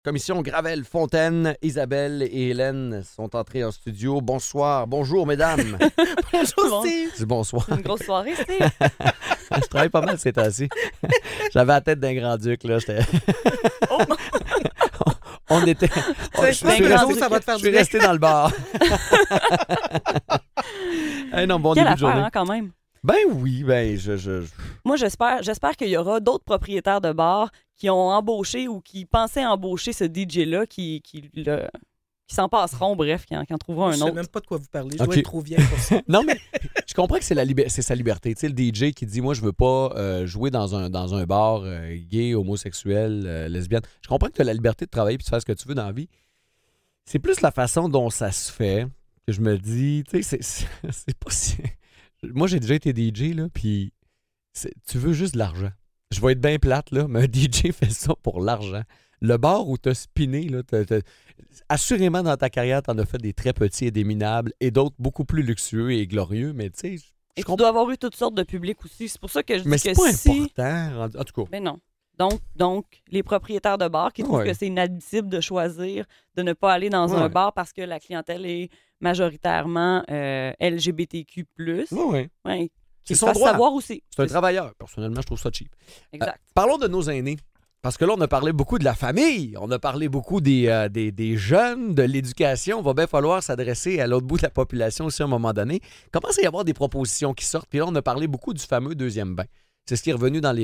Commission Gravel-Fontaine, Isabelle et Hélène sont entrées en studio. Bonsoir, bonjour mesdames. Bonjour Steve. C'est bonsoir. Une grosse soirée, Steve. Je travaille pas mal ces temps-ci. J'avais la tête d'un grand-duc, là. On était... Je suis resté dans le bar. Hey, non, bon Quelle début de affaire, journée. hein, quand même. Ben oui, ben Moi, j'espère qu'il y aura d'autres propriétaires de bars qui ont embauché ou qui pensaient embaucher ce DJ-là qui s'en passeront, bref, qui en trouveront un Je sais autre. même pas de quoi vous parlez. Je Ok. dois être trop vieille pour ça. Non, mais je comprends que c'est sa liberté. Tu sais, le DJ qui dit, moi, je veux pas jouer dans un bar gay, homosexuel, lesbienne. Je comprends que tu as la liberté de travailler et de faire ce que tu veux dans la vie. C'est plus la façon dont ça se fait que je me dis, tu sais, c'est pas si... Moi, j'ai déjà été DJ, là, puis tu veux juste de l'argent. Je vais être bien plate, là, mais un DJ fait ça pour l'argent. Le bar où t'as spiné, là, assurément dans ta carrière, t'en as fait des très petits et des minables et d'autres beaucoup plus luxueux et glorieux, mais tu sais, Et tu dois avoir eu toutes sortes de publics aussi. C'est pour ça que je dis mais que c'est pas si... important. En tout cas, Ben non. Donc, les propriétaires de bars qui trouvent que c'est inadmissible de choisir de ne pas aller dans un bar parce que la clientèle est majoritairement LGBTQ+. ouais. Qu'ils son fassent droit. savoir aussi. C'est un travailleur. Personnellement, je trouve ça cheap. Exact. Parlons de nos aînés. Parce que là, on a parlé beaucoup de la famille, on a parlé beaucoup des jeunes, de l'éducation. Il va bien falloir s'adresser à l'autre bout de la population aussi à un moment donné. Il commence à y avoir des propositions qui sortent. Puis là, on a parlé beaucoup du fameux deuxième bain. C'est ce qui est revenu dans les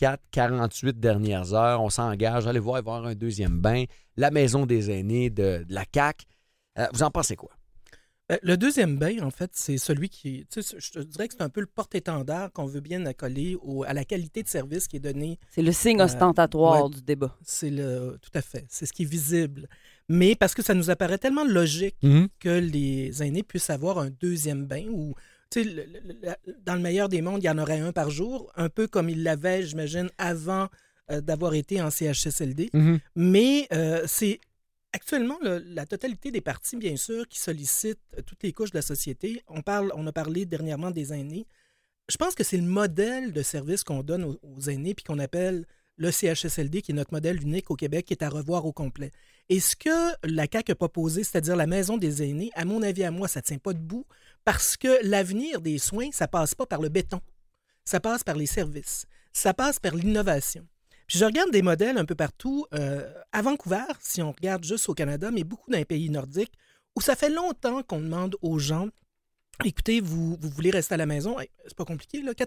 24-48 dernières heures. On s'engage, allez voir, il va y avoir un deuxième bain. La maison des aînés de la CAQ. Vous en pensez quoi? Le deuxième bain, en fait, c'est celui qui... Tu sais, je te dirais que c'est un peu le porte-étendard qu'on veut bien accoler à la qualité de service qui est donnée. C'est le signe ostentatoire du débat. Tout à fait. C'est ce qui est visible. Mais parce que ça nous apparaît tellement logique que les aînés puissent avoir un deuxième bain où, tu sais, dans le meilleur des mondes, il y en aurait un par jour, un peu comme ils l'avaient, j'imagine, avant d'avoir été en CHSLD. Mais c'est... Actuellement, la totalité des partis, bien sûr, qui sollicitent toutes les couches de la société, on a parlé dernièrement des aînés. Je pense que c'est le modèle de service qu'on donne aux aînés puis qu'on appelle le CHSLD, qui est notre modèle unique au Québec, qui est à revoir au complet. Et ce que la CAQ a proposé, c'est-à-dire la maison des aînés, à mon avis, à moi, ça ne tient pas debout parce que l'avenir des soins, ça ne passe pas par le béton. Ça passe par les services. Ça passe par l'innovation. Puis je regarde des modèles un peu partout, à Vancouver, si on regarde juste au Canada, mais beaucoup dans les pays nordiques, où ça fait longtemps qu'on demande aux gens, écoutez, vous voulez rester à la maison, c'est pas compliqué, là,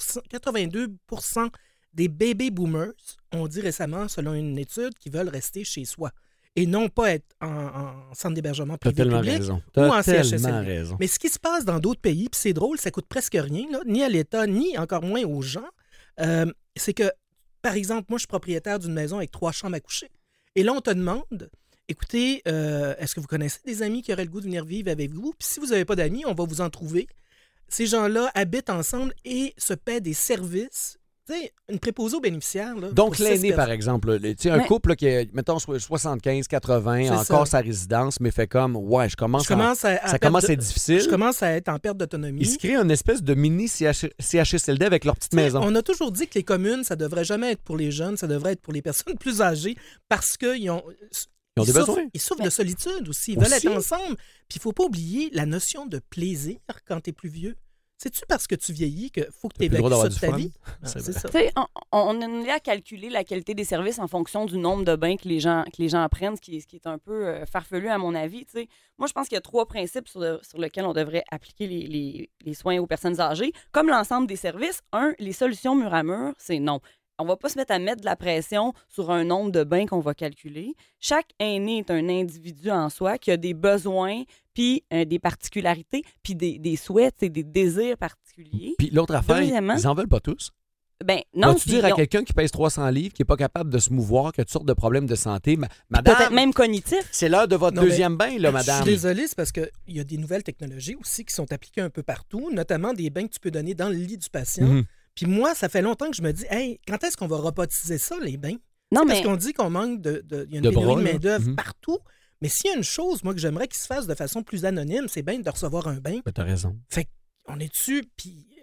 82% des baby boomers ont dit récemment, selon une étude, qu'ils veulent rester chez soi et non pas être en centre d'hébergement privé public ou en CHSLD. Mais ce qui se passe dans d'autres pays, puis c'est drôle, ça coûte presque rien, là, ni à l'État, ni encore moins aux gens, c'est que par exemple, moi, je suis propriétaire d'une maison avec 3 chambres à coucher. Et là, on te demande, écoutez, est-ce que vous connaissez des amis qui auraient le goût de venir vivre avec vous? Puis si vous n'avez pas d'amis, on va vous en trouver. Ces gens-là habitent ensemble et se paient des services. Tu sais, une préposée aux bénéficiaires. Là, donc, l'aîné, par exemple, tu sais, un couple qui a, mettons, 75-80, encore sa résidence, mais fait comme, ça commence à être difficile. Je commence à être en perte d'autonomie. Ils se créent une espèce de mini CHSLD avec leur petite maison. On a toujours dit que les communes, ça devrait jamais être pour les jeunes, ça devrait être pour les personnes plus âgées parce qu'ils ont... Ils ont des besoins. Ils souffrent de solitude aussi. Ils veulent être ensemble. Puis il ne faut pas oublier la notion de plaisir quand tu es plus vieux. C'est-tu parce que tu vieillis qu'il faut que tu évacues ça de ta vie? C'est ça. On est à calculer la qualité des services en fonction du nombre de bains que les gens prennent, ce qui est un peu farfelu à mon avis. T'sais. Moi, je pense qu'il y a 3 principes sur lesquels on devrait appliquer les soins aux personnes âgées. Comme l'ensemble des services, les solutions mur à mur, c'est non. On ne va pas se mettre à mettre de la pression sur un nombre de bains qu'on va calculer. Chaque aîné est un individu en soi qui a des besoins, puis des particularités, puis des souhaits et des désirs particuliers. Puis l'autre affaire, ils n'en veulent pas tous. Ben non. Vas-tu dire à quelqu'un qui pèse 300 livres, qui n'est pas capable de se mouvoir, qui a toutes sortes de problèmes de santé, madame, peut-être même cognitif. C'est l'heure de votre deuxième bain, là, madame. Je suis désolé, c'est parce qu'il y a des nouvelles technologies aussi qui sont appliquées un peu partout, notamment des bains que tu peux donner dans le lit du patient. Puis moi, ça fait longtemps que je me dis, hey, quand est-ce qu'on va robotiser ça, les bains? Non, parce qu'on dit qu'on manque il y a une pénurie de main-d'œuvre partout. Mais s'il y a une chose, moi, que j'aimerais qu'il se fasse de façon plus anonyme, c'est bien de recevoir un bain. T'as raison. Fait qu'on est dessus, puis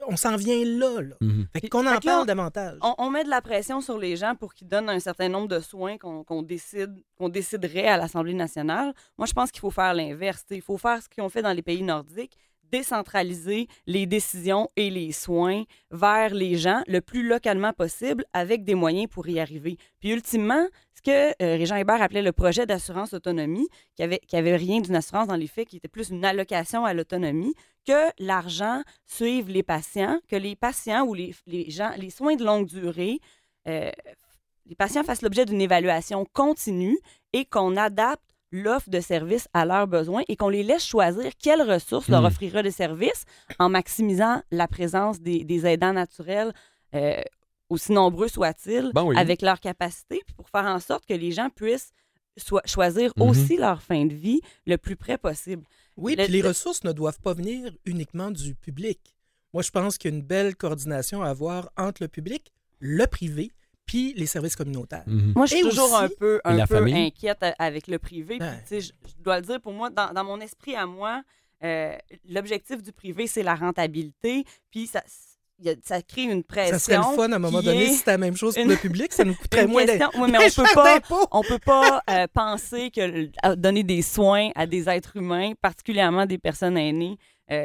on s'en vient là. Fait qu'on en Fait que là, parle davantage. On met de la pression sur les gens pour qu'ils donnent un certain nombre de soins qu'on déciderait à l'Assemblée nationale. Moi, je pense qu'il faut faire l'inverse. Il faut faire ce qu'ils ont fait dans les pays nordiques, décentraliser les décisions et les soins vers les gens le plus localement possible avec des moyens pour y arriver. Puis ultimement, ce que Régent Hébert appelait le projet d'assurance autonomie, qui avait rien d'une assurance dans les faits, qui était plus une allocation à l'autonomie, que l'argent suive les patients, que les patients ou les soins de longue durée, les patients fassent l'objet d'une évaluation continue et qu'on adapte l'offre de services à leurs besoins et qu'on les laisse choisir quelles ressources leur offrira de services en maximisant la présence des aidants naturels, aussi nombreux soient-ils, avec leur capacité, puis pour faire en sorte que les gens puissent choisir aussi leur fin de vie le plus près possible. Oui, puis les ressources ne doivent pas venir uniquement du public. Moi, je pense qu'il y a une belle coordination à avoir entre le public, le privé, puis les services communautaires. Moi, je suis toujours aussi, un peu inquiète avec le privé. Puis, je dois le dire, pour moi, dans mon esprit à moi, l'objectif du privé, c'est la rentabilité. Puis ça crée une pression. Ça serait le fun à un moment donné si c'était la même chose pour le public, ça nous coûterait moins d'impôts. Oui, mais on peut pas penser que donner des soins à des êtres humains, particulièrement des personnes aînées,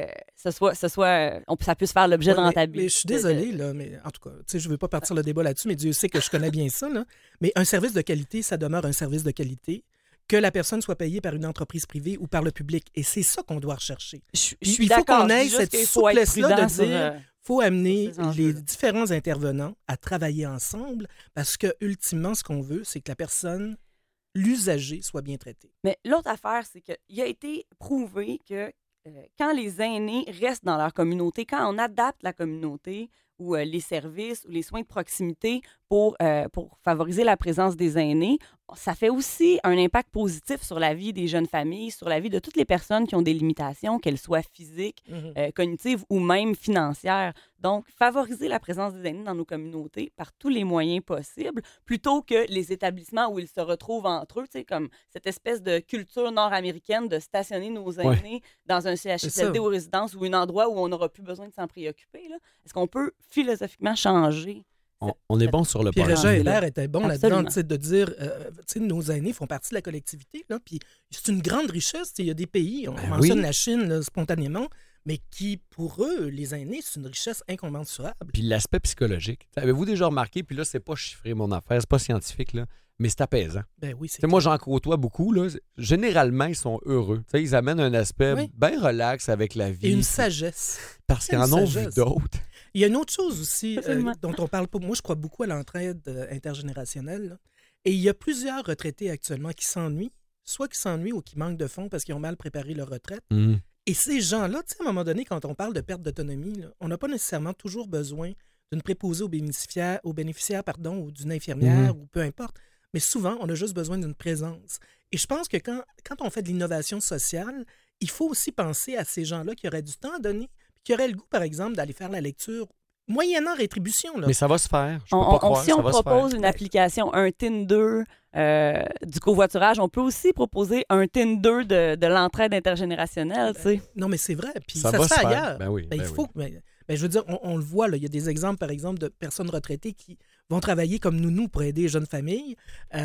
ça puisse faire l'objet de rentabilité. Mais je suis désolée, là, mais en tout cas, je ne veux pas partir le débat là-dessus, mais Dieu sait que je connais bien ça. Là. Mais un service de qualité, ça demeure un service de qualité, que la personne soit payée par une entreprise privée ou par le public. Et c'est ça qu'on doit rechercher. Il faut qu'on ait cette souplesse-là de dire faut amener les différents intervenants à travailler ensemble parce que, ultimement, ce qu'on veut, c'est que la personne, l'usager, soit bien traité. Mais l'autre affaire, c'est qu'il a été prouvé que quand les aînés restent dans leur communauté, quand on adapte la communauté ou les services ou les soins de proximité pour favoriser la présence des aînés, ça fait aussi un impact positif sur la vie des jeunes familles, sur la vie de toutes les personnes qui ont des limitations, qu'elles soient physiques, cognitives ou même financières. Donc, favoriser la présence des aînés dans nos communautés par tous les moyens possibles, plutôt que les établissements où ils se retrouvent entre eux, tu sais, comme cette espèce de culture nord-américaine de stationner nos aînés dans un CHSLD ou résidence ou un endroit où on n'aura plus besoin de s'en préoccuper. Là. Est-ce qu'on peut philosophiquement changer? On est bon sur le point. Puis Régent Hébert était bon Absolument. là-dedans, de dire, nos aînés font partie de la collectivité, là, puis c'est une grande richesse. Il y a des pays, on mentionne la Chine là, spontanément, mais qui, pour eux, les aînés, c'est une richesse incommensurable. Puis l'aspect psychologique. Avez-vous déjà remarqué, puis là, c'est pas chiffré mon affaire, c'est pas scientifique, là, mais c'est apaisant. Ben oui, moi, j'en côtoie beaucoup. Là. Généralement, ils sont heureux. Ils amènent un aspect bien relax avec la vie. Et une sagesse. Parce qu'ils en ont vu d'autres. Il y a une autre chose aussi dont on parle pas. Moi, je crois beaucoup à l'entraide intergénérationnelle. Là. Et il y a plusieurs retraités actuellement qui s'ennuient, soit qui s'ennuient ou qui manquent de fonds parce qu'ils ont mal préparé leur retraite. Et ces gens-là, à un moment donné, quand on parle de perte d'autonomie, là, on n'a pas nécessairement toujours besoin d'une préposée aux bénéficiaires ou d'une infirmière ou peu importe. Mais souvent, on a juste besoin d'une présence. Et je pense que quand on fait de l'innovation sociale, il faut aussi penser à ces gens-là qui auraient du temps à donner, qui auraient le goût, par exemple, d'aller faire la lecture moyennant rétribution. Là. Mais ça va se faire. Si on propose une application, un Tinder du covoiturage, on peut aussi proposer un Tinder de l'entraide intergénérationnelle. Non, mais c'est vrai. Puis ça se fait ailleurs. Il faut. Je veux dire, on le voit, là, il y a des exemples, par exemple, de personnes retraitées qui vont travailler comme nous pour aider les jeunes familles.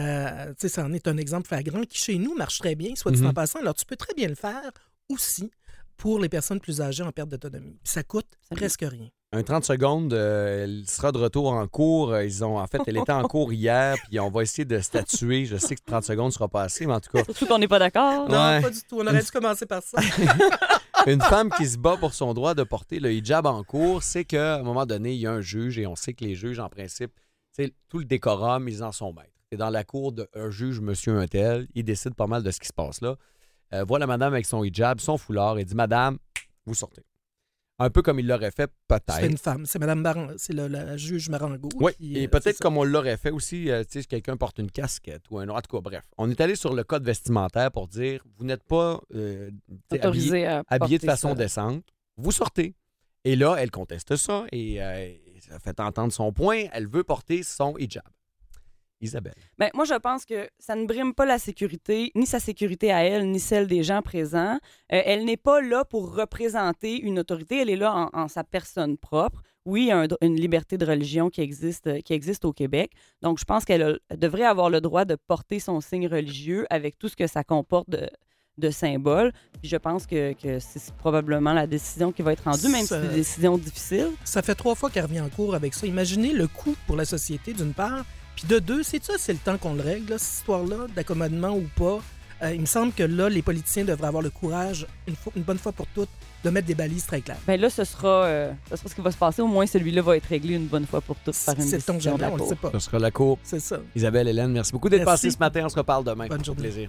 Ça en est un exemple flagrant qui, chez nous, marche très bien, soit dit en passant. Alors, tu peux très bien le faire aussi pour les personnes plus âgées en perte d'autonomie. Ça coûte presque rien. Un 30 secondes, elle sera de retour en cours. Elle était en cours hier, puis on va essayer de statuer. Je sais que 30 secondes ne sera pas assez, mais en tout cas... Surtout qu'on n'est pas d'accord. Non, pas du tout. On aurait dû commencer par ça. Une femme qui se bat pour son droit de porter le hijab en cours, c'est qu'à un moment donné, il y a un juge, et on sait que les juges, en principe, tout le décorum, ils en sont maîtres. Et dans la cour d'un juge, monsieur un tel, il décide pas mal de ce qui se passe là. Voilà madame avec son hijab, son foulard, et dit « Madame, vous sortez ». Un peu comme il l'aurait fait, peut-être. C'est une femme, c'est Mme c'est la juge Marango. Oui, et peut-être comme on l'aurait fait aussi, si quelqu'un porte une casquette ou un autre. En tout cas, bref. On est allé sur le code vestimentaire pour dire, vous n'êtes pas habillé de façon décente, vous sortez. Et là, elle conteste ça et ça fait entendre son point, elle veut porter son hijab. Isabelle. Ben, moi, je pense que ça ne brime pas la sécurité, ni sa sécurité à elle, ni celle des gens présents. Elle n'est pas là pour représenter une autorité, elle est là en sa personne propre. Oui, il y a une liberté de religion qui existe au Québec. Donc, je pense qu'elle devrait avoir le droit de porter son signe religieux avec tout ce que ça comporte de symboles. Puis je pense que c'est probablement la décision qui va être rendue, même si c'est une décision difficile. Ça fait 3 fois qu'elle revient en cours avec ça. Imaginez le coût pour la société, d'une part. Puis de 2, c'est le temps qu'on le règle, là, cette histoire-là, d'accommodement ou pas. Il me semble que là, les politiciens devraient avoir le courage, une bonne fois pour toutes, de mettre des balises très claires. Bien là, ce sera ce qui va se passer. Au moins, celui-là va être réglé une bonne fois pour toutes par une décision de la Cour. On ne sait pas. Ce sera la Cour. C'est ça. Isabelle, Hélène, merci beaucoup d'être passée ce matin. On se reparle demain. Bonne journée. Plaisir.